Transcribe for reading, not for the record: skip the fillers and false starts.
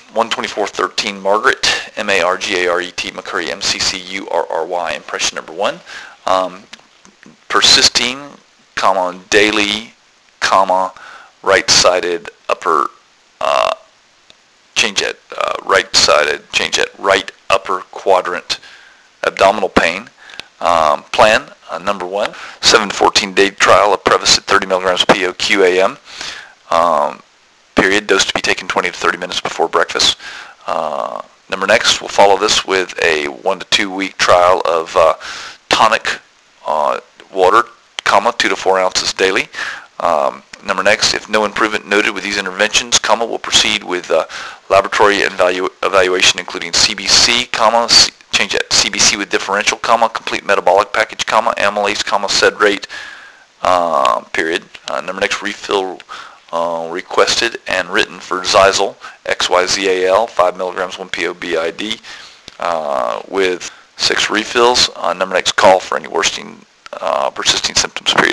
12413 Margaret, M-A-R-G-A-R-E-T, McCurry, M-C-C-U-R-R-Y, impression number 1. Persisting, daily, right-sided upper, change at right-sided, change at right upper quadrant abdominal pain. Plan, number 1, 7 to 14 day trial of Prevacid 30 milligrams PO QAM. Period. Dose to be taken 20 to 30 minutes before breakfast. Next, we'll follow this with a 1 to 2 week trial of tonic water, 2 to 4 ounces daily. Next, if no improvement noted with these interventions, we'll proceed with laboratory evaluation including CBC, change at CBC with differential, complete metabolic package, amylase, sed rate, period. Next, refill requested and written for Zyzal, XYZAL, 5 milligrams, 1 PO BID, with 6 refills. Next, call for any worsening, persisting symptoms, period.